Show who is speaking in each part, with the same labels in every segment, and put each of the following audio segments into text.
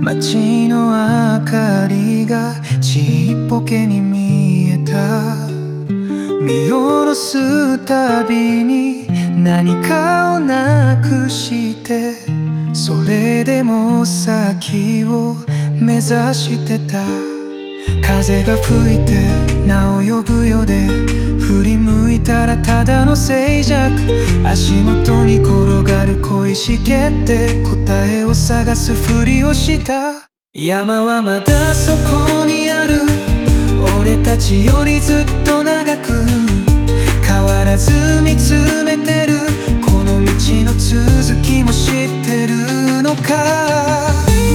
Speaker 1: 街の明かりがちっぽけに見えた。見下ろすたびに何かをなくして、それでも先を目指してた。風が吹いて名を呼ぶよで、振り向いたらただの静寂。足元に転がる小石蹴って答えを探すふりをした。山はまだそこにある、俺たちよりずっと長く変わらず見つめてる。この道の続きも知ってるのか。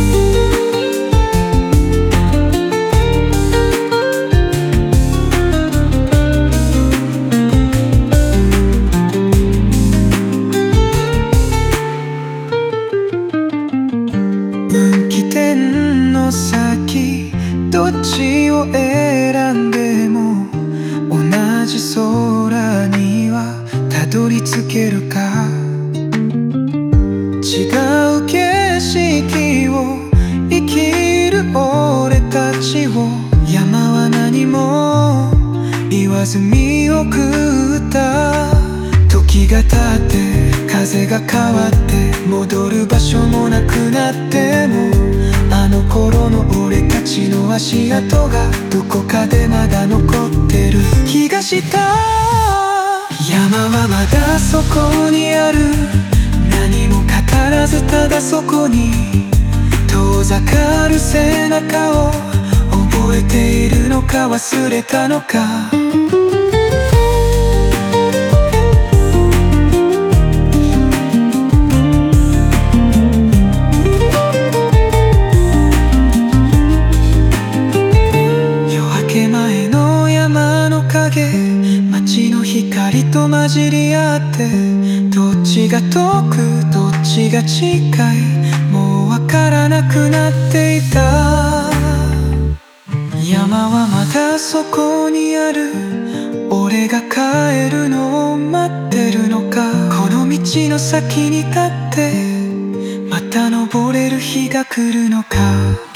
Speaker 1: 分岐点の先、どっちを選んでも同じ空にはたどり着けるか。違う景色を生きる俺たちを、山は何も言わず見送った。時が経って風が変わって、戻る場所もなくなっても、あの頃の俺たちの足跡がどこかでまだ残ってる気がした。山はまだそこにある、何も語らずただそこに遠ざかる背中を覚えているのか忘れたのか。街の光と混じり合って、どっちが遠くどっちが近い、もうわからなくなっていた。山はまだそこにある、俺が帰るのを待ってるのか。この道の先に立ってまた登れる日が来るのか。